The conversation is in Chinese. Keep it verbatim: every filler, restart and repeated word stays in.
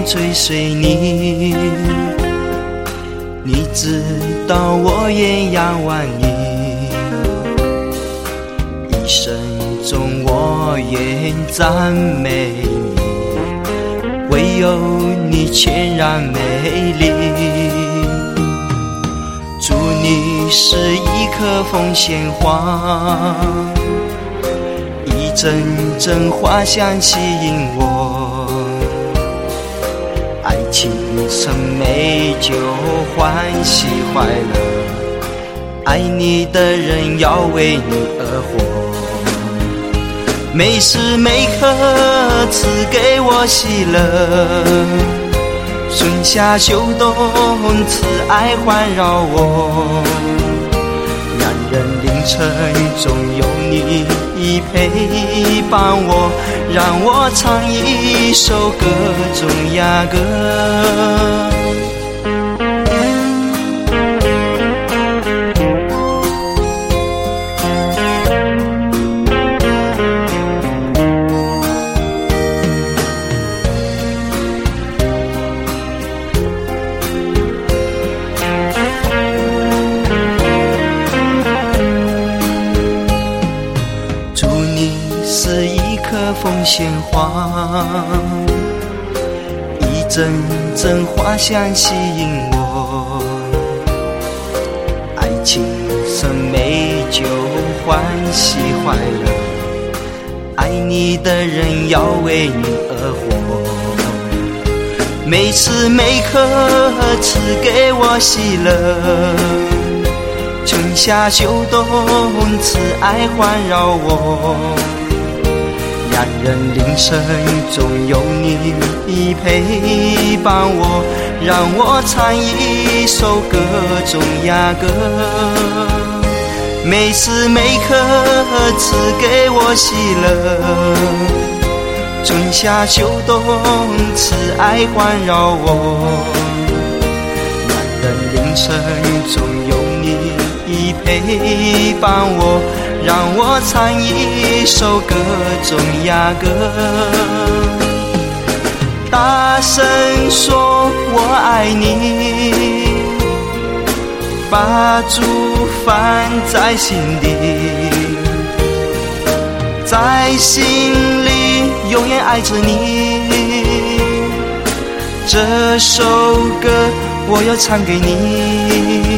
追随你，你知道我也仰望你，一生中我愿赞美你，唯有你全然美丽。祝你是一棵凤仙花，一阵阵花香吸引我，爱情深美酒欢喜快乐，爱你的人要为你而活，每时每刻赐给我喜乐，春夏秋冬慈爱环绕我，让人凌晨总有你陪伴我，让我唱一首歌中雅歌。是一棵凤仙花，一阵阵花香吸引我，爱情深美酒欢喜快乐，爱你的人要为你而活，每时每刻赐给我喜乐，春夏秋冬慈爱环绕我，让人凌晨总有你陪伴我，让我唱一首歌中雅歌，每时每刻赐给我喜乐，春夏秋冬慈爱环绕我，让人凌晨总有你陪伴我，让我唱一首歌中雅歌，大声说我爱你，把主放在心底，在心里永远爱着你，这首歌我要唱给你，